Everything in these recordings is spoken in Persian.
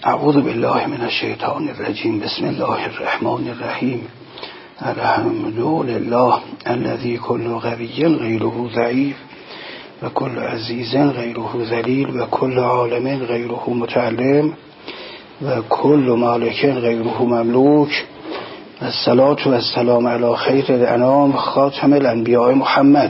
اعوذ بالله من الشیطان الرجیم. بسم الله الرحمن الرحیم. الحمد لله الذي كل قوي غيره ضعيف و كل عزيز غيره ذليل و كل عالم غيره متعلم و كل مالك غيره مملوك. الصلاة والسلام على خير الانام خاتم الانبیاء محمد.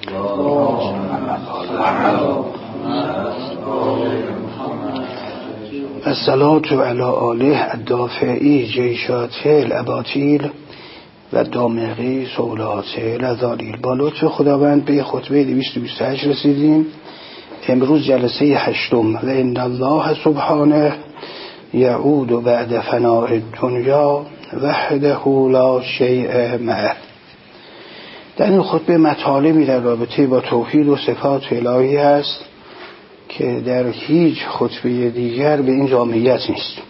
الصلاة على آله الدافعی جیشات الاباطیل و دامغی سولات الذلیل. با لطف خداوند به خطبه 228 رسیدیم. امروز جلسه 8 و ان الله سبحانه یعود بعد فناء الدنیا وحده لا شیء معه. در این خطبه مطالبی در رابطه با توحید و صفات الهی هست که در هیچ خطبه دیگر به این جامعیت نیست.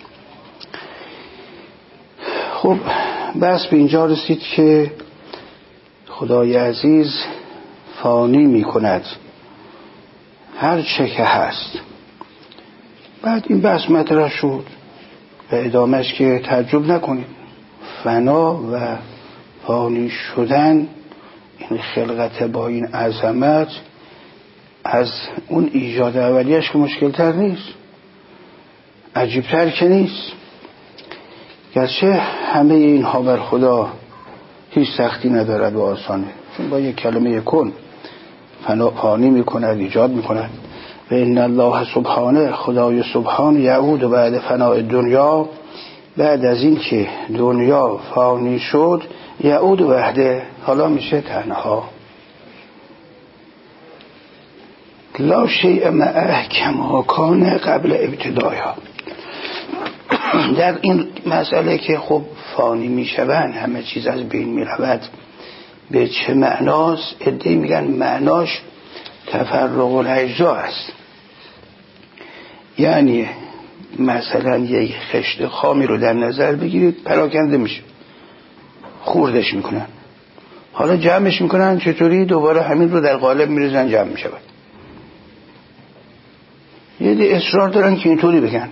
خب بس به اینجا رسید که خدای عزیز فانی می کند هر چه که هست. بعد این بحث مطرح شد و ادامهش که تعجب نکنید، فنا و فانی شدن این خلقت با این عظمت از اون ایجاد اولیش که مشکل تر نیست، عجیب تر که نیست. گرچه همه اینها بر خدا هیچ سختی ندارد و آسانه، چون با یک کلمه کن فانی میکند، ایجاد میکند. و ان الله سبحانه، خدای سبحان، یعود بعد فناء دنیا، بعد از این که دنیا فانی شد، یعود وحده، حالا میشه تنها. لا شیء معه کما کان قبل ابتدایها. در این مسئله که خب فانی میشوند، همه چیز از بین میرود، به چه معناست؟ عده‌ای میگن معناش تفرق الاجزا است. یعنی مثلا یک خشت خامی رو در نظر بگیرید، پراکنده میشه، خوردش میکنن، حالا جمعش میکنن، چطوری؟ دوباره همین رو در قالب میریزن، جمع میشود. یه ده اصرار دارن که اینطوری بگن.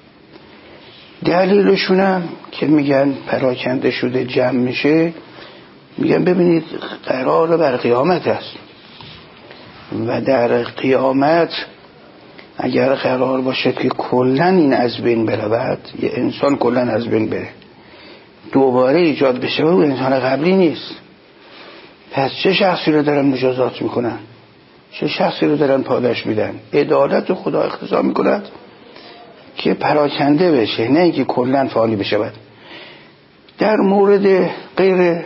دلیلشونم که میگن پراکنده شده جمع میشه، میگن ببینید قرار بر قیامت است و در قیامت اگر قرار باشه که کلن این از بین برود، یه انسان کلن از بین بره، دوباره ایجاد بشه، و انسان قبلی نیست، پس چه شخصی رو دارن مجازات میکنن؟ چه شخصی رو دارن پاداش میدن؟ عدالت خدا اقتضا میکند که پراکنده بشه، نه اینکه کلن فانی بشود. در مورد غیر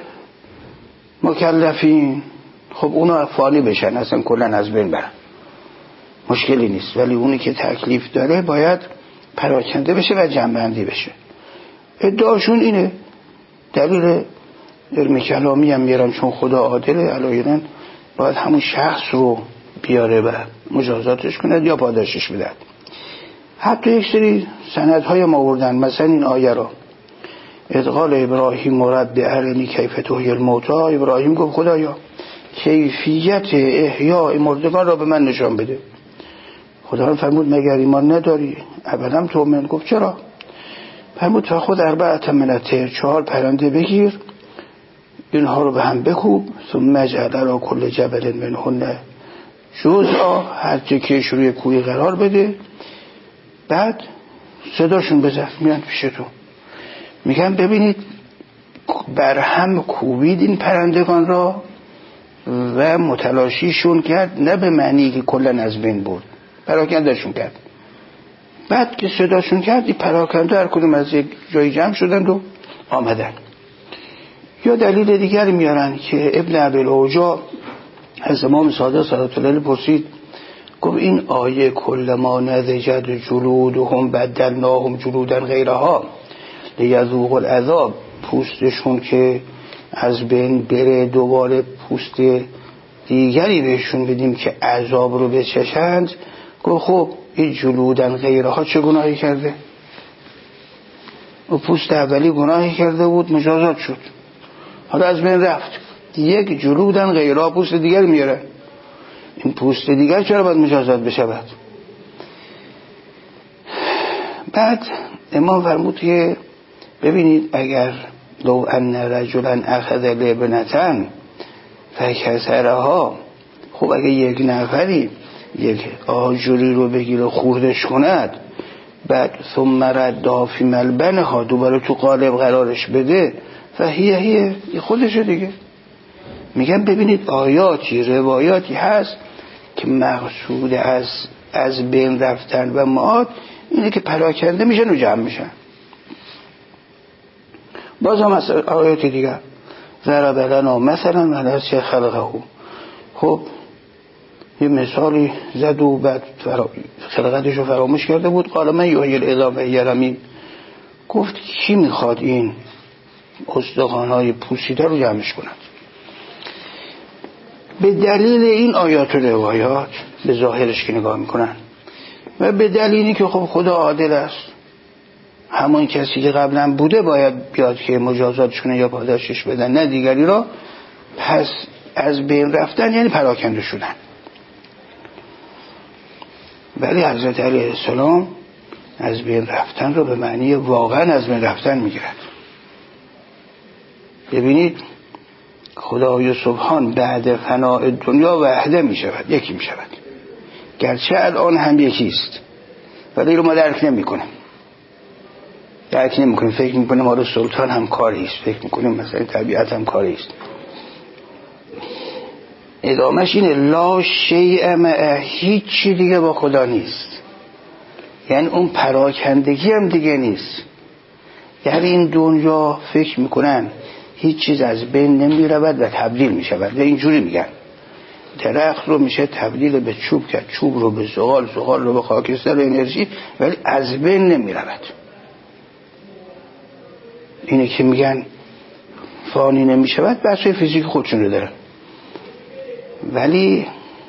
مکلفین خب اونا فانی بشن، اصلا کلن از بین برن، مشکلی نیست. ولی اونی که تکلیف داره باید پراکنده بشه و جمع‌بندی بشه. ادعاشون اینه. دلیل علم کلامی هم میارن، چون خدا عادله، علایرن باید همون شخص رو بیاره و مجازاتش کند یا پاداشش بدهد. حتی یک سری سندهای ما آوردن، مثلا این آیه را ادغال ابراهیم رب ارنی کیف تحیی الموتی. ابراهیم گفت خدایا کیفیت احیاء مردگان را به من نشان بده. خدا فرمود مگر ایمان نداری؟ ابدا تؤمن. گفت چرا؟ فرمود تا خود 4 من الطیر، 4 پرنده بگیر، اینها رو به هم بکوب، ثم اجعل علی کل جبل منهن جزءا، هر چه روی کوی قرار بده، بعد صداشون بزن، میان پیش تو. میگن ببینید بر هم کوبید این پرندگان را و متلاشیشون کرد، نه به معنی که کلن از بین برد، پراکندهشون کرد. بعد که صداشون کرد، این پراکنده هر کدوم از یک جای جمع شدند و آمدن. یا دلیل دیگر میارن که ابن ابی‌الاوجاع از امام صادق صلوات الله علیه پرسید، گفت این آیه کل ما نضجت جلودهم بدلناهم جلودا غیرها لیذوقوا العذاب، پوستشون که از بین بره دوباره پوست دیگری بهشون بدیم که عذاب رو بچشند. گفت خب این جلودن غیرها چه گناهی کرده؟ و پوست اولی گناهی کرده بود، مجازات شد، حالا از بین رفت. یک جلودن غیرها، پوست دیگر میاره، این پوست دیگر چرا باید مجازات بشود؟ بعد امام فرمود که ببینید اگر لو ان رجلا اخذ لبنة فکسرها، خب اگه یک نفری یک آجوری رو بگیره خوردش کند، بعد ثم ردها فی ملبنها، دوباره تو قالب قرارش بده، فهیه خودشه دیگه. میگم ببینید آیاتی روایاتی هست که مقصود از بین رفتن و معاد اینه که پراکنده میشن و جمع میشن. باز هم از آیات دیگه ضرب لنا مثلا و نسی خلقه، خب یه مثالی زد و بعد خلقتش رو فراموش کرده بود. قال من یحیی العظام وهی رمیم، گفت کی میخواد این استخوان‌های پوسیده رو جمعش کند؟ به دلیل این آیات و روایات به ظاهرش که نگاه میکنن و به دلیلی که خب خدا عادل است، همون کسی که قبلا بوده باید بیاد که مجازاتش کنه یا پاداشش بدن، نه دیگری را. پس از بین رفتن یعنی پراکنده شدن. ولی حضرت علیه السلام از بین رفتن رو به معنی واقعا از بین رفتن میگیرد. ببینید خدای سبحان بعد فناء دنیا وحده میشود، یکی میشود، گرچه الان هم یکیست ولی رو ما درک نمیکنیم. فکر میکنیم ما رو سلطان هم کاری است، فکر میکنیم مثلا طبیعت هم کاری است. ادامهش اینه لا شیء معه، هیچی دیگه با خدا نیست. یعنی اون پراکندگی هم دیگه نیست. یعنی این دنیا فکر میکنن هیچ چیز از بین نمی رود و تبدیل می شود و اینجوری میگن درخت رو میشه تبدیل به چوب کرد، چوب رو به زغال، زغال رو به خاکستر و انرژی، ولی از بین نمی رود. اینه که میگن فانی نمی شود، بحث فیزیک خودشون رو دارن. ولی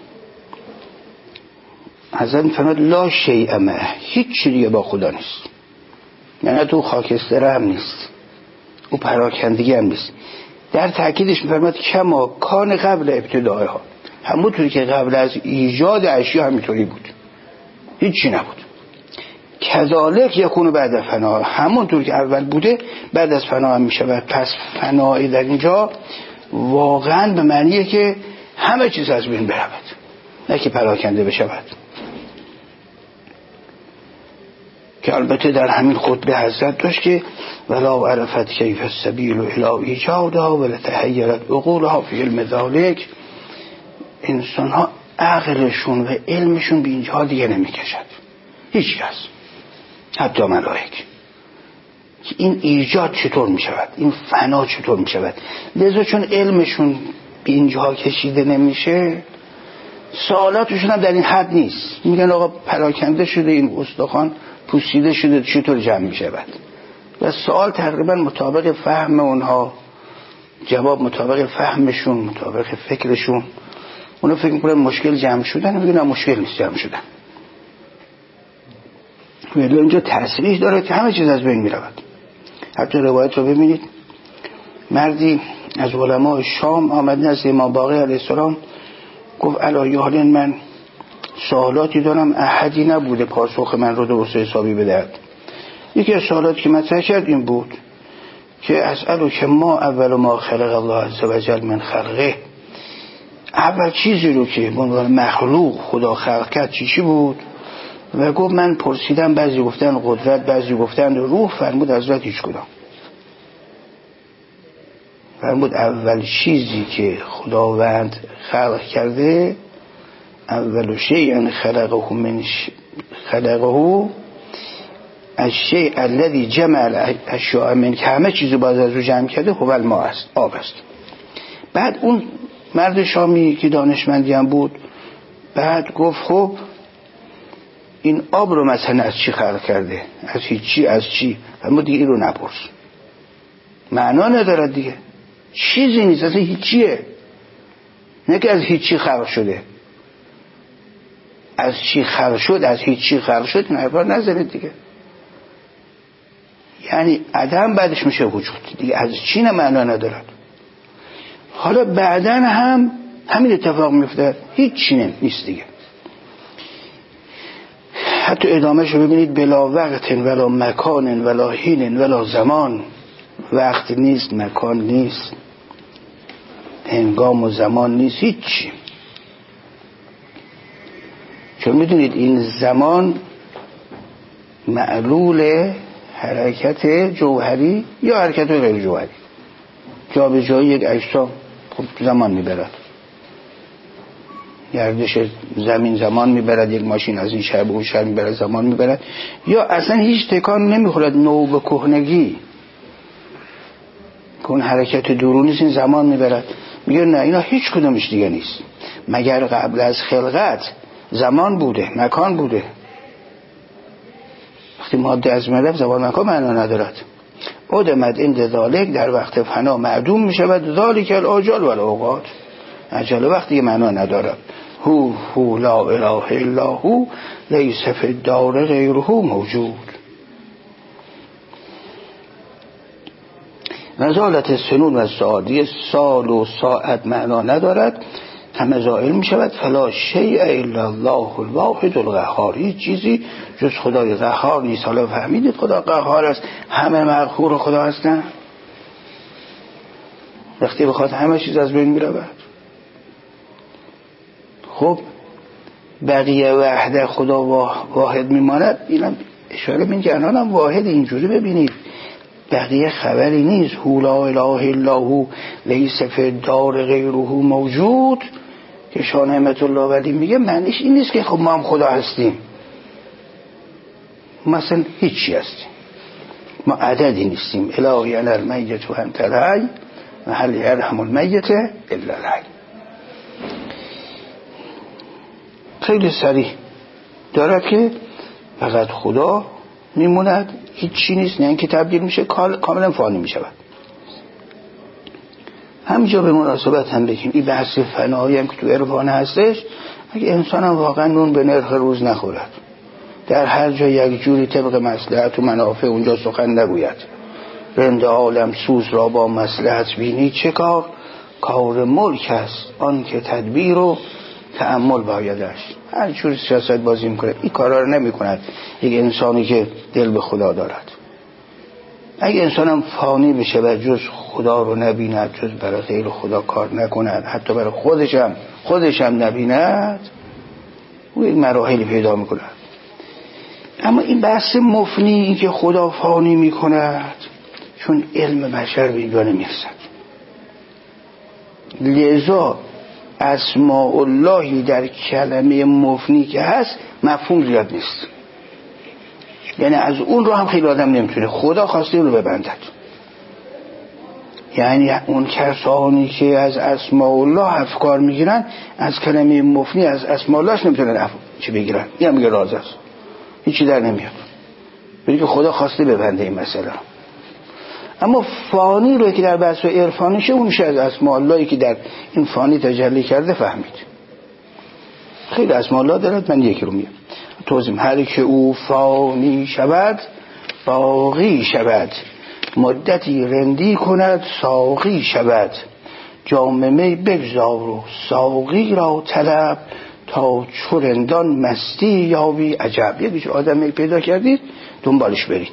حضرت فرمود لا شیء معه، هیچ چیزی با خدا نیست. یعنی تو خاکستر هم نیست، او پراکندگی هم نیست. در تأکیدش می‌فرماد کما کان قبل ابتدایها، همونطوری که قبل از ایجاد اشیا همینطوری بود، هیچی نبود. کذالک یکون بعد فنا، همونطوری که اول بوده بعد از فنا هم میشود. پس فنای در اینجا واقعا به معنیه که همه چیز از بین برود، نه که پراکنده بشود. که البته در همین خطبه حضرت داشت که ولا عرفت کیف السبیل الی ایجادها ولتحیرت عقولها فی علم ذلک، انسان ها عقلشون و علمشون به اینجا دیگه نمیکشد، هیچ کس، حتی ملائک، که این ایجاد چطور میشود، این فنا چطور میشود. لذا چون علمشون به اینجا کشیده نمیشه، سوالاتشون هم در این حد نیست. میگن آقا پراکنده شده این استخوان، پوسیده شده، چطور جمع میشود؟ و سوال تقریبا مطابق فهم اونها، جواب مطابق فهمشون، مطابق فکرشون. اونا فکر میکنن مشکل جمع شدن، میگن مشکل نیست جمع شدن. ولی اینجا تصریح داره که همه چیز از بین میرود. حتی روایت رو ببینید، مردی از علماء شام آمد نزد امام باقر علیه السلام، گفت الایه من سوالاتی دارم، احدی نبوده پاسخ من رو درست حسابی بدهد. یکی از سوالاتی که مطرح کرد این بود که اسألو که ما اول ما خلق الله عز و جل من خلقه، اول چیزی رو که به عنوان مخلوق خدا خلق کرد چی بود؟ و گفت من پرسیدم، بعضی گفتن قدرت، بعضی گفتن روح. فرمود حضرت هیچ کدام. فرمود اول چیزی که خداوند خلق کرده، اول شیء خلقه من خلقه الشیء الذی جمع الاشیاء من، که همه چیزو باز از رو جمع کرده، هو الماء است، آب است. بعد اون مرد شامی که دانشمندی هم بود بعد گفت خب این آب رو مثلا از چی خلق کرده؟ از هیچی، از چی؟ اما دیگه این رو نپرس، معنا ندارد دیگه، چیزی نیست، اصلا هیچیه. نه که از هیچی خلق شده، از چی خلق شد، از هیچی خلق شد، این حرفا نزنید دیگه. یعنی عدم بعدش میشه وجود دیگه، از چی نه معنا ندارد. حالا بعدن هم همین اتفاق میفته، هیچ چی نیست دیگه. حتی ادامهش رو ببینید بلا وقت ولا مکان ولا حین ولا زمان. وقت نیست، مکان نیست، هنگام و زمان نیست، هیچی. چون میدونید این زمان معلول حرکت جوهری یا حرکت غیر جوهری. جا به جای یک اجسام خب زمان میبرد، گردش زمین زمان میبرد، یک ماشین از این شهر به اون شهر میبرد زمان میبرد، یا اصلا هیچ تکان نمیخورد، نو به کهنگی کن حرکت درونی این زمان میبرد. میگه نه اینا هیچ کدومش دیگه نیست، مگر قبل از خلقت زمان بوده، مکان بوده. وقتی ماده از ملف زمان مکان معنا ندارد. ادمت این ذالک در وقت فنا معدوم میشود، ذالک الاجال و الاوقات. اجل وقتی معنا ندارد. هو لا اله الا هو لیس فی الدار غیره موجود. نزالت سنون و ساعتی، سال و ساعت معنا ندارد، همه زائل می شود. فلا شیء الا الله الواحد القهار. هیچ چیزی جز خدای قهار نیست. حالا فهمیدید خدا قهار است، همه مغفور خدا هستن. وقتی بخواد همه چیز از بین می رود. خب بقیه وحده خدا واحد می ماند. اینم اشاره من جنان هم واحد. اینجوری ببینید بقیه خبری نیست. هو لا اله الا هو لیس فی الدار غیره موجود که شاه نعمت الله ولی میگه معنیش این نیست که خب ما هم خدا هستیم، مثلا هیچی هستیم، ما عددی نیستیم. الهی انا المیت و انت الحی و هل یرحم المیت الا الحی. خیلی صریح دارد که فقط خدا میموند، هیچی نیست، نه اینکه تبدیل میشه، کاملا فانی میشود. همینجا به مناسبت هم بگیم این بحث فنایی هم که تو عرفان هستش، اگه انسان هم واقعا نون به نرخ روز نخورد، در هر جا یک جوری طبق مصلحت و منافع اونجا سخن نگوید، رند عالم سوز را با مصلحت بینی چه کار، کار ملک است آن که تدبیر و تأمل بایدش. هر جور سیاست بازی میکنه، این کارا رو نمیکند یک انسانی که دل به خدا دارد. اگه انسانم فانی بشه و جز خدا رو نبیند، جز برای غیر خدا کار نکند، حتی برای خودشم نبیند، او یک مراحلی پیدا میکند. اما این بحث مفنی، این که خدا فانی میکند، چون علم بشر به اینجا نمیرسد، لذا اسماء اللهی در کلمه مفنی که هست مفهوم زیاد نیست. یعنی از اون رو هم خیلی آدم نمیتونه، خدا خواسته اون رو ببندد. یعنی اون کسانی که از اسماء الله افکار میگیرن، از کلمه مفنی از اسماء اللهش نمیتونن چی بگیرن. این هم میگه راز است، هیچی در نمیاد، بگه خدا خواسته ببنده این مسئله. اما فانی رو که در بحث عرفانیشه، اون میشه از اسماء اللهی که در این فانی تجلی کرده فهمید. خیلی اسماء الله دارد، من یکی رو میگم توضیح. هر که او فانی شود باقی شود، مدتی رندی کند ساقی شود، جام می بگذار و ساقی را طلب، تا چو رندان مستی یابی عجب. یه آدم می پیدا کردید دنبالش برید.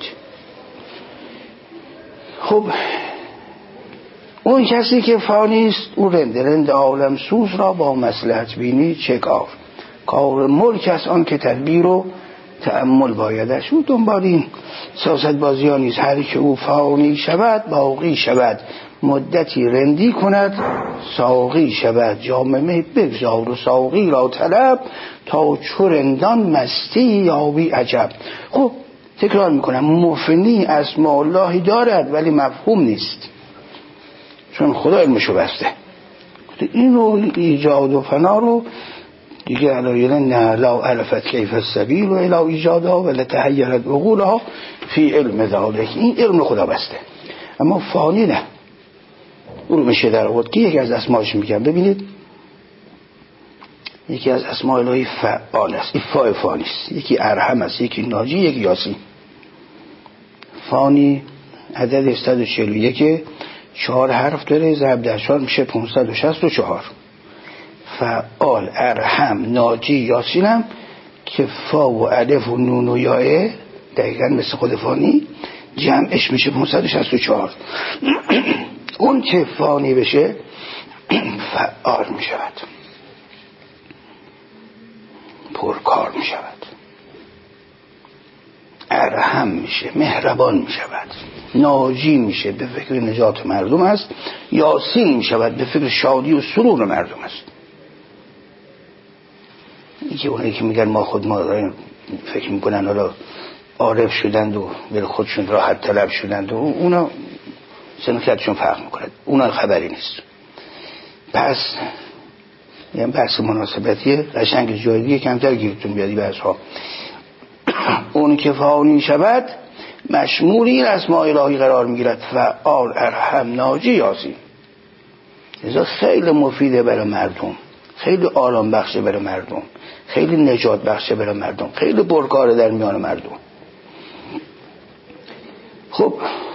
خب اون کسی که فانی است او رند عالم سوز را با مصلحت بینی چه کار، کار ملک است آن که تدبیر و تأمل بایدش. او دنبال این سیاست بازی ها نیست. هر که او فانی شود باقی شود، مدتی رندی کند ساقی شود، جام می بگذار و ساقی را طلب، تا چو رندان مستی یابی عجب. خب تکرار میکنم، مفنی اسماء اللهی دارد ولی مفهوم نیست، چون خدا علمشو بسته. این رو ایجاد و فنا رو دیگه علایل نه لا عرفت کیف السبیل و الا ایجادها و لتحیرت عقولها فی علم ذالک. این علم خدا بسته، اما فانی نه. اون رو میشه در آورد که یکی از اسماش میگم. ببینید یکی از اسماء الهی فعال است، این فاء فانی است، یکی ارحم است، یکی ناجی، یکی یاسی. فانی عدد 141 4 حرف داره، ضرب در 4 میشه 564. فعال، ارحم، ناجی، یاسین هم که فا و الف و نون و یائه دقیقا مثل خود فانی جمعش میشه 564. اون که فانی بشه فعال میشود، پرکار میشود، ارحم میشه، مهربان میشود، ناجی میشه، به فکر نجات مردم است، یاسین میشود، به فکر شادی و سرور مردم است. این که اونایی که میگن ما خود ما فکر میکنن حالا عارف شدند و به خودشون راحت طلب شدند و اونا سنخیتشون فرق میکنند، اونا خبری نیست. پس یه بحث مناسبتیه قشنگ جایدیه، کمتر گیرتون بیادی بحث ها. اون که فانی شود مشمولی اسماء الهی قرار میگیرد، فعال، ارحم، ناجی، یاسین. لذا خیلی مفیده برای مردم، خیلی آرام بخشه برای مردم، خیلی نجات بخشه برای مردم، خیلی پرکاره در میان مردم. خب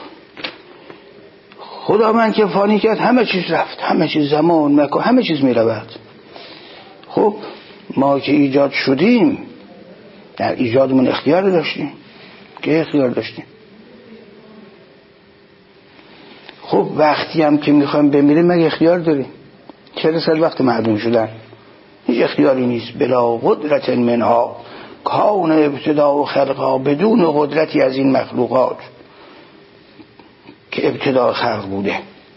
خداوند که فانی کرد همه چیز رفت، همه چیز، زمان، مکان، همه چیز می رود. خب ما که ایجاد شدیم در ایجادمون اختیار داشتیم، که اختیار داشتیم. خب وقتی هم که میخوایم بمیریم مگه اختیار داریم؟ 40 سال وقت معدوم شدن هیچ اختیاری نیست. بلا قدرت منها کان ابتدا و خلقها، بدون قدرتی از این مخلوقات که ابتدا خلق بوده.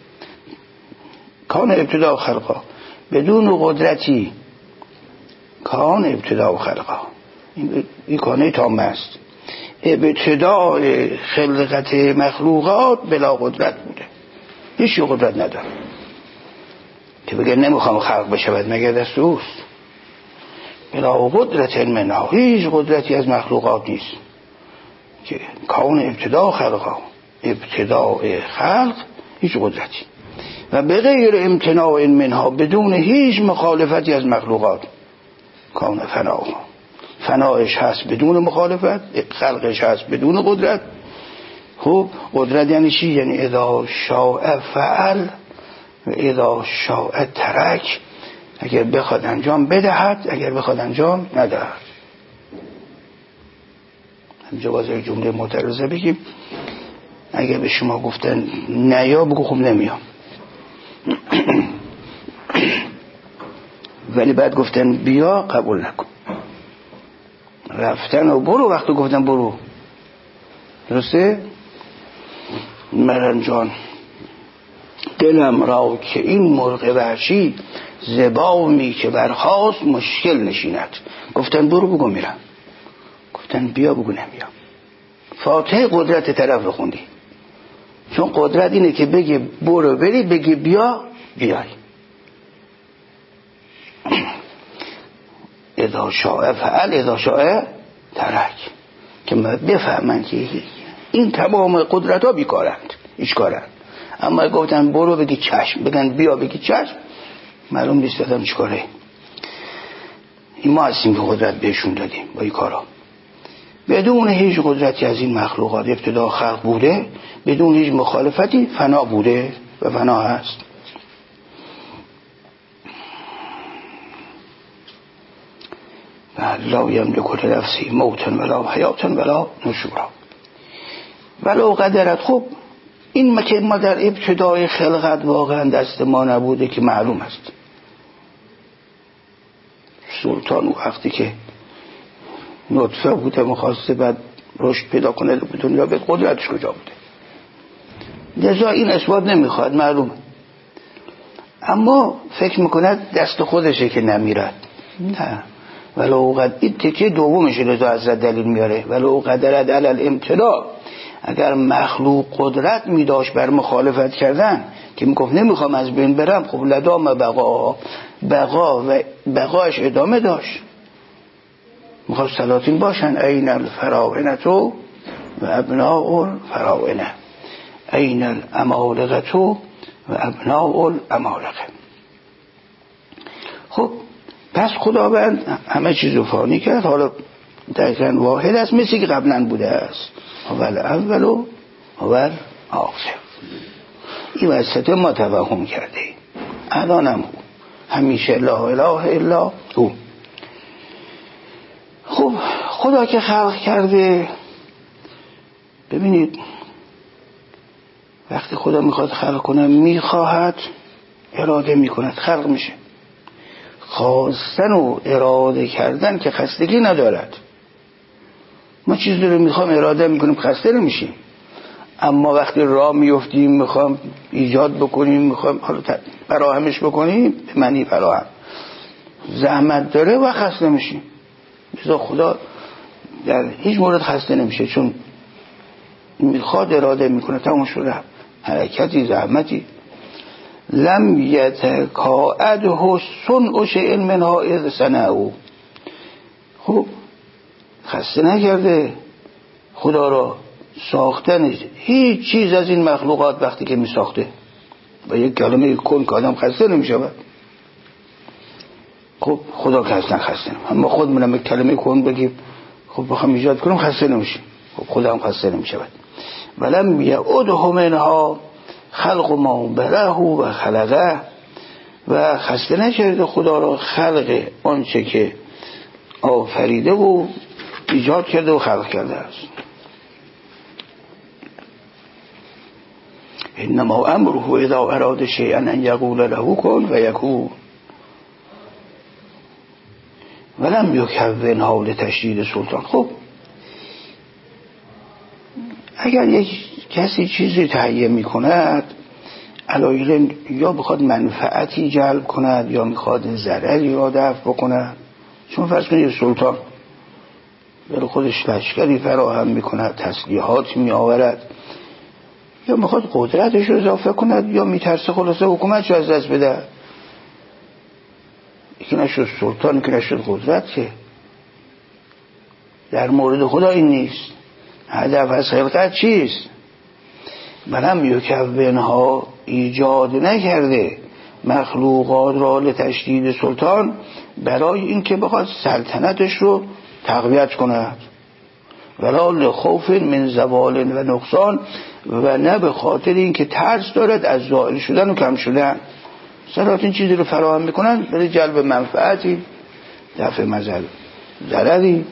کان ابتدا و خلقها، بدون قدرتی کان ابتدا و خلقها، این کانه تام است. ابتدای خلقت مخلوقات بلا قدرت بوده، هیچ قدرت نداره که بگه نمیخوام خلق بشود، مگر دست اوست. بلا قدرت منها، هیچ قدرتی از مخلوقات نیست که کان ابتدا خلقها، ابتدای خلق هیچ قدرتی. و به غیر امتناع منها، بدون هیچ مخالفتی از مخلوقات، کان فناها، فنایش هست بدون مخالفت، خلقش هست بدون قدرت. خب قدرت یعنی چی؟ یعنی اذا شاء فعل و اذا شاء ترک، اگر بخواد انجام بدهد، اگر بخواد انجام ندهد. همینجا باز یک جمله معترضه بگیم، اگر به شما گفتن نیا بگو خب نمیام، ولی بعد گفتن بیا قبول نکن. رفتن و برو وقتی گفتن برو، درسته؟ مرن جان دلم را که این مرغ وحشی زبامی که برخاست مشکل نشیند. گفتن برو بگو میرم، گفتن بیا بگو نمیام. فاتحه قدرت طرف رو خوندی، چون قدرت اینه که بگه برو بری، بگه بیا بیای. اذا شاء فعل اذا شاء ترک، که بفهمن که این تمام قدرت ها بیکارند، هیچ کارند. اما گفتن برو بگی چشم، بگن بیا بگی چشم، معلوم نیست دادم چی کاره. این ما هستیم که قدرت بهشون دادیم با این کارا. بدون هیچ قدرتی از این مخلوقات ابتدا خلق بوده، بدون هیچ مخالفتی فنا بوده و فنا هست. لا یملک لنفسه موتا ولا حیاتا ولا نشورا ولو قدرت. خب این که ما در ابتدای خلقت واقعا دست ما نبوده که معلوم است. سلطان وقتی که نطفه بوده مخواسته بعد رشد پیدا کنه به دنیا، به قدرتش کجا بوده؟ لذا این اثبات نمیخواد، معلومه. اما فکر میکند دست خودشه که نمیرد. نه، ولو قد این تکه دومشه. لذا حضرت دلیل میاره ولو قدرت علی الامتناع، اگر مخلوق قدرت میداشت بر مخالفت کردن، که میگفت نمیخوام از بین برم، خب لدام بقا و بقاش ادامه داشت. میخواست سلاطین باشن. این الفراعنه و ابناء الفراعنه، این الامالقه و ابناء الامالقه. خب پس خداوند همه چیزو فانی کرد. حالا دقیقاً واحد است، مثل که قبلا بوده است. اول اول و اول آخر. این وسط ما توهم کرده، الانم همیشه لا اله الا هو. خب خدا که خلق کرده، ببینید وقتی خدا میخواد خلق کنه میخواهد، اراده میکند، خلق میشه. خواستن و اراده کردن که خستگی ندارد. ما چیزی رو میخوام اراده میکنیم خسته نمیشیم، اما وقتی راه میفتیم میخوام ایجاد بکنیم، میخوام حالا فراهمش بکنیم، به معنی فراهم زحمت داره و خسته میشیم. مثلا خدا در هیچ مورد خسته نمیشه، چون میخواد اراده میکنه، تمام شده. حرکتی، زحمتی. لم یتکاعده صنع شیء منها اذ صنعه. خب خسته نکرده خدا را ساختن هیچ چیز از این مخلوقات وقتی که می ساخته. با یک کلمه کن که آدم خسته نمیشه. خب خدا که اصلا خسته نمیشه، اما خودمونم یک کلمه کن بگیم خب بخوام ایجاد کنم خسته نمیشه. خب خدا هم خسته نمیشه. ولم یعده منها خلق ما بره و خلقه. و خسته نکرده خدا را خلق آنچه که آفریده و ایجاد کرده و خلق کرده است. انما امره اذا اراد شیئا ان یقول له کن و یکون. ولم یکون حال تشدید سلطان. خب اگر یک کسی چیزی تهیه می کند، علایل یا بخواد منفعتی جلب کند یا میخواد ضرری را دفع بکند. چون فرض کنید سلطان برای خودش لشکری فراهم میکند، تسلیحات میآورد، یا میخواد قدرتش رو اضافه کند، یا میترسه خلاصه حکومتش از دست بده. یکی نشد سلطان، یکی نشد قدرت. که در مورد خدا این نیست. هدف از خلقت چیست؟ بلم یکونها ایجاد نکرده مخلوقات را لتشدید سلطان، برای اینکه بخواد سلطنتش رو تقویت کند، ولا لخوف من زوال و نقصان، و نه به خاطر اینکه ترس دارد از زائل شدن و کم شدن. سرات این چیزی رو فراهم میکنن برای جلب منفعتی، دفع ضرری.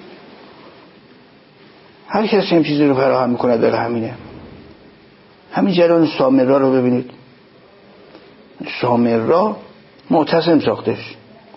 هر کسی هم چیزی رو فراهم میکنه برای همینه. همین جریان سامرا رو ببینید. سامرا معتصم ساختش.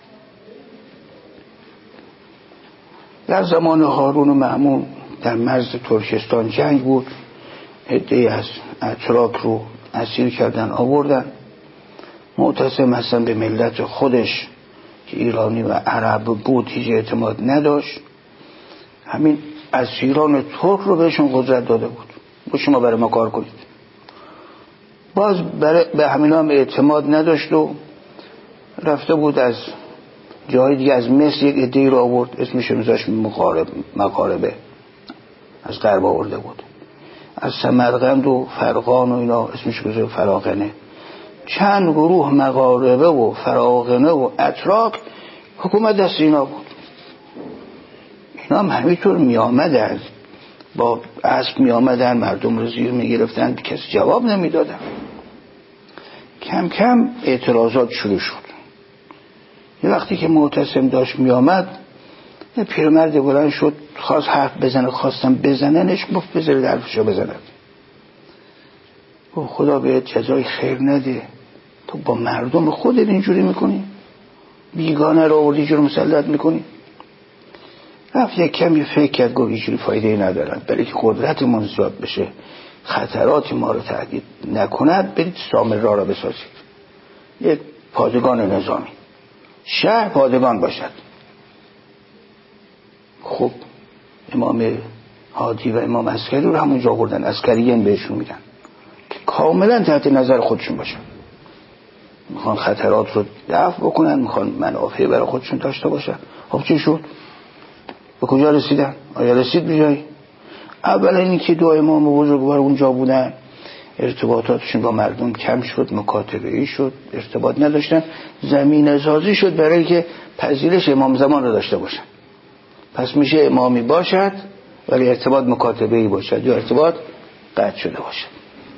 در زمان هارون و مأمون در مرز ترکستان جنگ بود. عده‌ای از اتراک رو اسیر کردن آوردن. معتصم اصلا به ملت خودش که ایرانی و عرب بود هیچ اعتماد نداشت. همین اسیران ترک رو بهشون قدرت داده بود. با شما برای ما کار کنید. باز به همین هم اعتماد نداشت و رفته بود از جای دیگه، از مصر یک عده‌ای رو آورد، اسمش میذاشت مقاربه، از غرب آورده بود. از سمرقند و فرغان و اینا اسمش گذاشت فراغنه. چند گروه مقاربه و فراغنه و اتراک حکومت دست اینا بود. اینا هم همینطور می آمدن، با اسب می آمدن، مردم رو زیر می گرفتن، کسی جواب نمی دادن. کم کم اعتراضات شروع شد. یه وقتی که معتصم داشت می آمد، یه پیرمرد بلند شد، خواست حرف بزنه، خواستم بزننش، گفت بذارید حرفشو بزنم. خدا بهت جزای خیر نده، تو با مردم خودت اینجوری میکنی، بیگانه رو آوردی جور مسلط میکنی. رفت یک کمی فکر کرد، گفت اینجوری فایده ندارد، برای که قدرتمون زیاد بشه، خطرات ما رو تهدید نکند، برید سامرا را بسازید، یک پادگان نظامی، شهر پادگان باشد. خب امام هادی و امام عسکری رو همونجا آوردن، عسکریین بهشون میدن که کاملا تحت نظر خودشون باشن. میخوان خطرات رو دفع بکنن، میخوان منافع برای خودشون داشته باشن. خب چی شد؟ به کجا رسیدن؟ آیا رسید به جایی؟ اولا اینی که دو امام بزرگوار اونجا بودن، ارتباطاتشون با مردم کم شد، مکاتبه‌ای شد، ارتباط نداشتن، زمینه سازی شد برای که پذیرش امام زمان رو داشته باشن. پس میشه امامی باشد ولی ارتباط مکاتبه‌ای باشد یا ارتباط قطع شده باشد.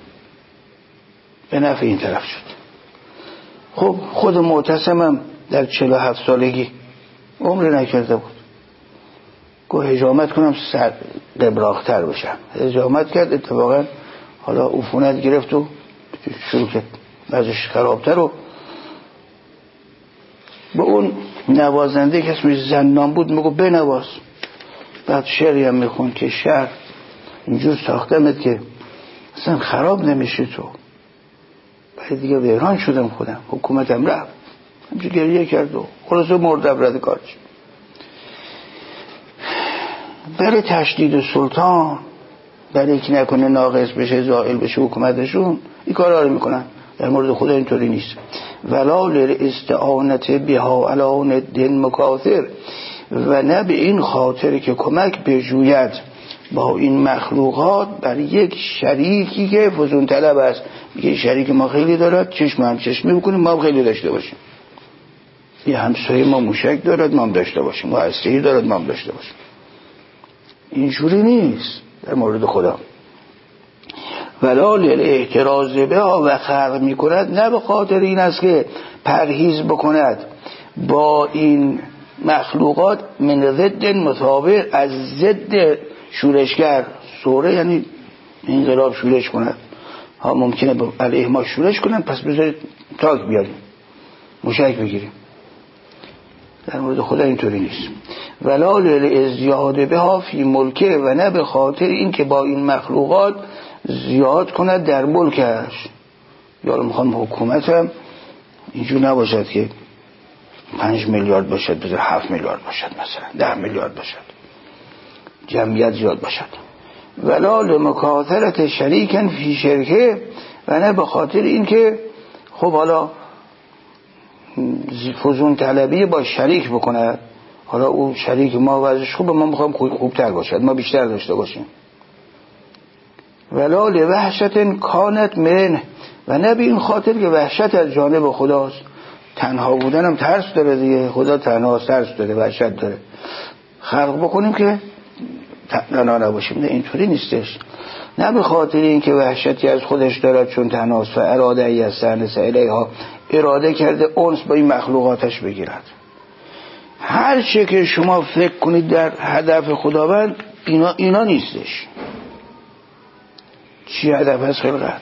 به نفع این طرف شد. خب خود معتصمم در 47 سالگی عمر نکرده بود. گفت حجامت کنم سر قبراختر بشم. حجامت کرد، اتفاقا حالا عفونت گرفت و شروع کرد وضعش خرابتر. و به اون نوازنده که اسمش زنان بود میگو بنواز. بعد شعری هم میخون که شعر اینجور ساختمت که اصلا خراب نمیشه تو. بعد دیگه ویران شدم خودم، حکومتم رفت، همچه گریه کرد و خلاصه مردم رد کارش. برای تشدید سلطان، برای که نکنه ناقص بشه، زائل بشه حکومتشون، این کارا رو میکنن. در مورد خدا اینطوری نیست. ولا للاستعانت بها علی دین مکاثر، و نه به این خاطر که کمک بجوید با این مخلوقات بر یک شریکی که فزون طلب است. میگه شریک ما خیلی دارد، چشم هم چشمی بکنیم، ما هم خیلی داشته باشیم. یه همسایه ما موشک دارد، ما هم داشته باشیم. ما هسته‌ای دارد، ما هم داشته باشیم. اینجوری نیست در مورد خدا. ولا للاحتراز بها، و خلق میکند نه به خاطر این است که پرهیز بکند با این مخلوقات من ضد مطابق، از ضد شورشگر. سوره یعنی انقلاب شورش کند. ها ممکنه علیه ما شورش کنن، پس بذارید تاک بیاریم، موشک بگیریم. در مورد خدا اینطوری نیست. ولا للازدیاد بها فی ملکه، و نه به خاطر این که با این مخلوقات زیاد کند در ملکش. یا میخوام حکومتم اینجور نباشد که 5 میلیارد باشد، بذار 7 میلیارد باشد، مثلا 10 میلیارد باشد، جمعیت زیاد باشد. ولا لمکاثرت شریکن فی شرکه، و نه به خاطر این که خب حالا فزون طلبی با شریک بکنه. حالا او شریک ما وضعش خوبه، ما میخوایم خوبتر باشد، ما بیشتر داشته باشیم. ولا لوحشت کانت من، و نه به این خاطر که وحشت از جانب خداست. تنها بودن هم ترس داره دیگه، خدا تنها ترس داره، وحشت داره. خلق بکنیم که تنها نباشیم، نه اینطوری نیستش. نه به خاطر این که وحشتی از خودش دارد چون تنهاست، و اراده ای از سنس الیها، اراده کرده انس با این مخلوقاتش بگیرد. هر چه که شما فکر کنید در هدف خداوند، اینا نیستش. چی هدف از خلقت؟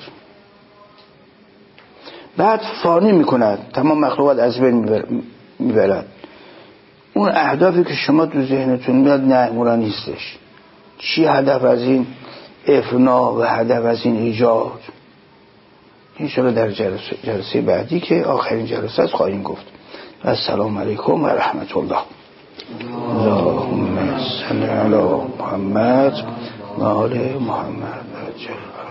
بعد فانی میکند، تمام مخلوقات از بین میبرد. اون اهدافی که شما تو ذهنتون میاد، نه اونا نیستش. چی هدف از این افنا و هدف از این ایجاد؟ انشاءالله در جلسه بعدی که آخرین جلسه است خواهیم گفت. السلام علیکم و رحمت الله. اللهم صل علی محمد و آل محمد.